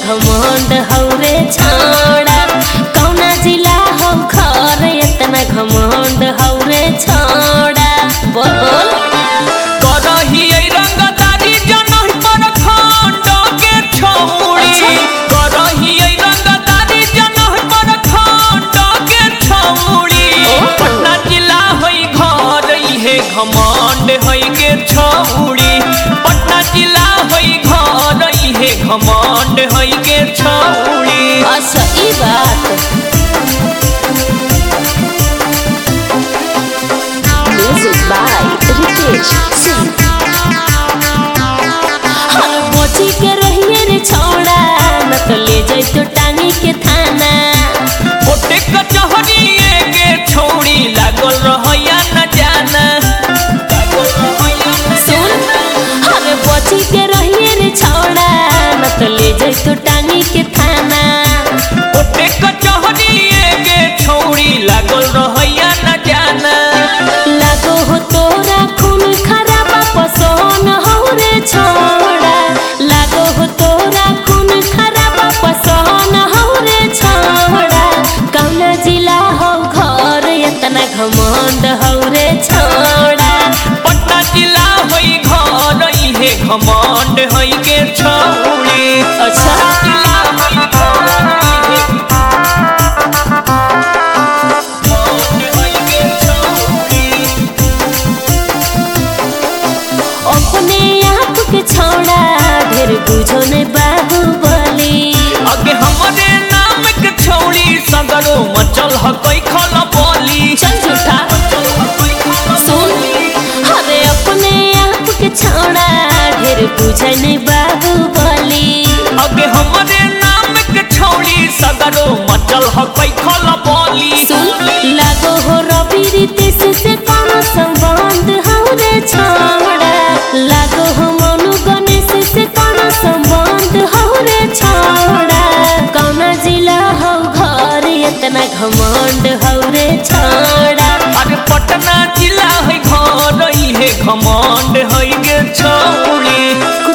घमंड हौरे छौड़ा कौना जिला हो घर इतना घमंड हौरे छौड़ा बोल बोल करही रंगदारी जनहि पर खंड के छौड़ी करही रंगदारी जनहि पर खंड के छौड़ी पटना जिला होई घर इहे घमंड होई के छौड़ी पटना जिला होई घर इहे घमंड होई के छौड़ी अच्छा ई बात म्यूजिक बाय रितेश सिंह हर मोची के रहिए रे छौड़ा न तो ले जाई तो टांगी के थाना कोटे कचहरी के छौड़ी लागल रहया न जाना सुन हर मोची के रहिए रे छौड़ा न तो ले जाई तो टांगी के थाना कोटे कचहरी के छौड़ी लागल रहया न जाना लागो हो तोरा खून खराबा पसोन हो रे छौड़ा लागो हो तोरा खून खराबा पसोन हो रे छौड़ा कौना जिला हो घर इतना घमंड हो रे छौड़ा पटना जिला होई घर इहे घमंड होई के छौड़ी अच्छा जिला होई घर इहे घमंड होई के छौड़ी अपने आप के छौड़ा ढेर बुझो ने बाहुबली आगे हमरे नाम के छौड़ी सगरो मचल ह कोई खला बोली चल झूठा सुन हरे अपने आप के छौड़ा ढेर बुझे ने बाहुबली आगे हमरे नाम के छौड़ी सगरो मचल ह कोई खला बोली सुन लागो हो रवि रितेश से कौन संबंध हो रे छौड़ा लागो हो मनु गणेश से कौन संबंध हो रे छौड़ा कौना जिला हो घर इतना घमंड हो रे छौड़ा अरे पटना जिला है घर इहे घमंड है गे छौड़ी